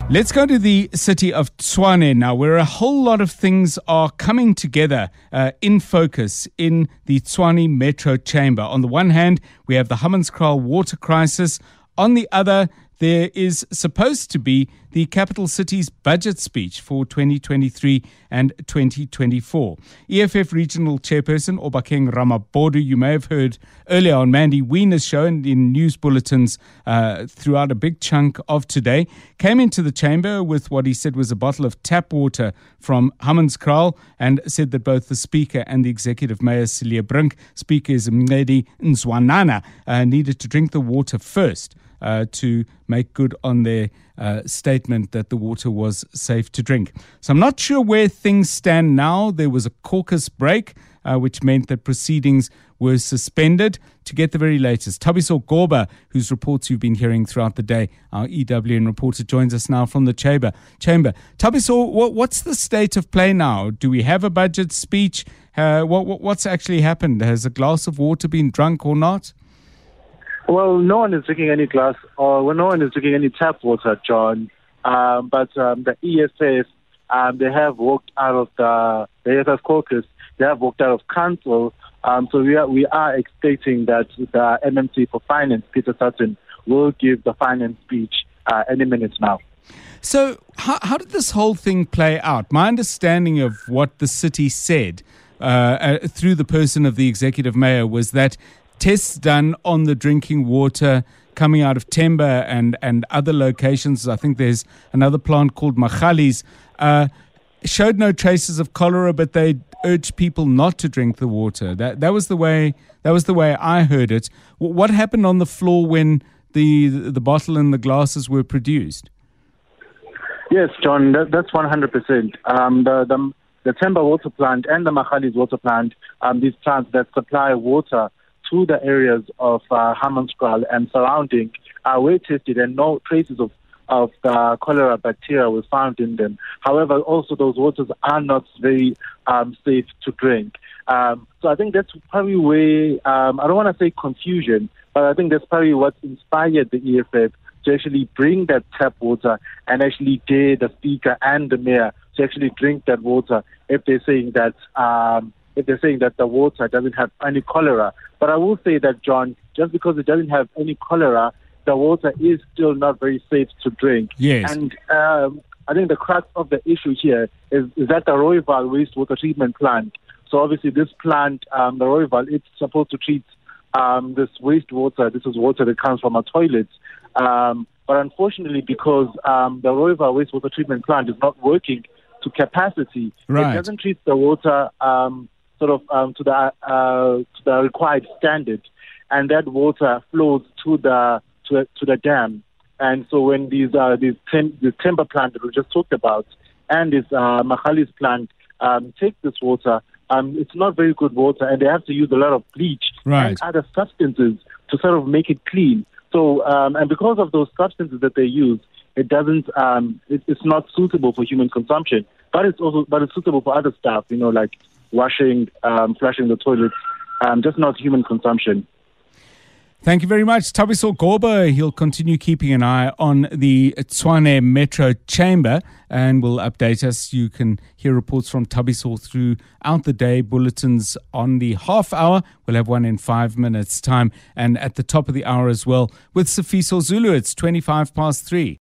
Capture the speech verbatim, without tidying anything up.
Let's go to the city of Tshwane now, where a whole lot of things are coming together uh, in focus in the Tshwane Metro Chamber. On the one hand, we have the Hammanskraal water crisis. On the other, there is supposed to be the capital city's budget speech for twenty twenty-three and twenty twenty-four. E F F Regional Chairperson Obakeng Ramabodu, you may have heard earlier on Mandy Wiener's show and in news bulletins uh, throughout a big chunk of today, came into the chamber with what he said was a bottle of tap water from Hammanskraal and said that both the Speaker and the Executive Mayor, Cilliers Brink, Speaker is Mngedi Nzwanana, uh, needed to drink the water first. Uh, to make good on their uh, statement that the water was safe to drink. So I'm not sure where things stand now. There was a caucus break, uh, which meant that proceedings were suspended. To get the very latest, Thabiso Goba, whose reports you've been hearing throughout the day, our E W N reporter, joins us now from the chamber. Chamber. Thabiso, what, what's the state of play now? Do we have a budget speech? Uh, what, what, what's actually happened? Has a glass of water been drunk or not? Well, no one is drinking any glass, or well, no one is drinking any tap water, John. Um, but um, the E S F, um, they have walked out of the, the E S F caucus. They have walked out of council. Um, so we are we are expecting that the M M C for Finance, Peter Sutton, will give the finance speech uh, any minute now. So how, how did this whole thing play out? My understanding of what the city said uh, uh, through the person of the executive mayor was that tests done on the drinking water coming out of Temba and, and other locations, I think there's another plant called Magalies, uh, showed no traces of cholera, but they urged people not to drink the water. That that was the way that was the way I heard it. What happened on the floor when the the bottle and the glasses were produced? Yes, John, that, that's one hundred percent. Um, the, the the Temba water plant and the Magalies water plant, um, these plants that supply water to the areas of uh, Hammanskraal and surrounding uh, were tested, and no traces of of the cholera bacteria was found in them. However, also those waters are not very um, safe to drink. Um, so I think that's probably where, um, I don't want to say confusion, but I think that's probably what inspired the E F F to actually bring that tap water and actually dare the Speaker and the Mayor to actually drink that water if they're saying that um, if they're saying that the water doesn't have any cholera. But I will say that, John, just because it doesn't have any cholera, the water is still not very safe to drink. Yes. And um, I think the crux of the issue here is, is that the Rooiwal wastewater treatment plant. So obviously this plant, um, the Rooiwal, it's supposed to treat um, this wastewater. This is water that comes from our toilets. Um, but unfortunately, because um, the Rooiwal wastewater treatment plant is not working to capacity, right. It doesn't treat the water um, sort of um, to the uh, to the required standard, and that water flows to the to, to the dam. And so when these uh, these tem- this timber plant that we just talked about and this uh, Magalies plant um, take this water, um, it's not very good water, and they have to use a lot of bleach right. and other substances to sort of make it clean. So um, and because of those substances that they use, it doesn't um, it, it's not suitable for human consumption. But it's also but it's suitable for other stuff, you know, like washing, um, flushing the toilets, um, just not human consumption. Thank you very much, Thabiso Goba. He'll continue keeping an eye on the Tshwane Metro Chamber and will update us. You can hear reports from Thabiso throughout the day, bulletins on the half hour. We'll have one in five minutes' time, and at the top of the hour as well with Sifiso Zulu. It's twenty-five past three.